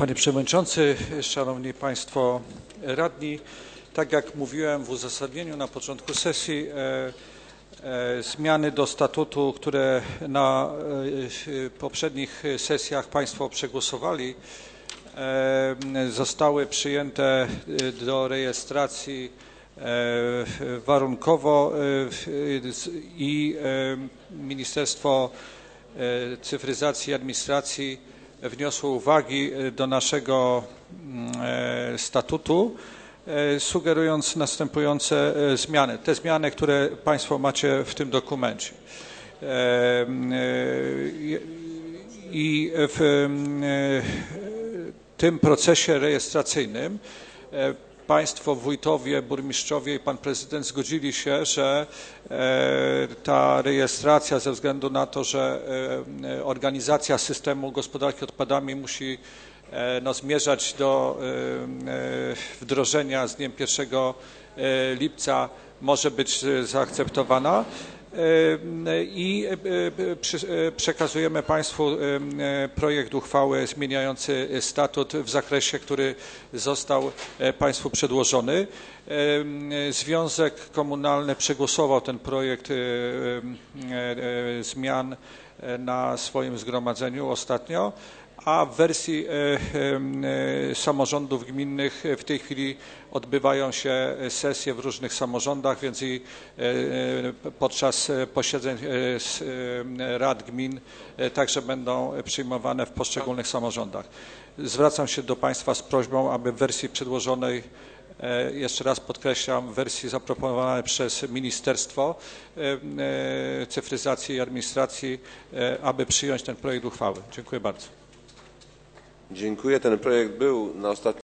Panie Przewodniczący, Szanowni Państwo Radni, tak jak mówiłem w uzasadnieniu na początku sesji, zmiany do statutu, które na poprzednich sesjach Państwo przegłosowali, zostały przyjęte do rejestracji warunkowo i Ministerstwo Cyfryzacji i Administracji wniosło uwagi do naszego statutu, sugerując następujące zmiany. Te zmiany, które Państwo macie w tym dokumencie. I w tym procesie rejestracyjnym Państwo, wójtowie, burmistrzowie i Pan Prezydent zgodzili się, że ta rejestracja ze względu na to, że organizacja systemu gospodarki odpadami musi zmierzać do wdrożenia z dniem 1 lipca może być zaakceptowana i przekazujemy Państwu projekt uchwały zmieniający statut w zakresie, który został Państwu przedłożony. Związek Komunalny przegłosował ten projekt zmian na swoim zgromadzeniu ostatnio, a w wersji samorządów gminnych w tej chwili odbywają się sesje w różnych samorządach, więc i podczas posiedzeń rad gmin także będą przyjmowane w poszczególnych samorządach. Zwracam się do Państwa z prośbą, aby w wersji przedłożonej, jeszcze raz podkreślam, w wersji zaproponowanej przez Ministerstwo Cyfryzacji i Administracji, aby przyjąć ten projekt uchwały. Dziękuję bardzo. Dziękuję. Ten projekt był na ostatnim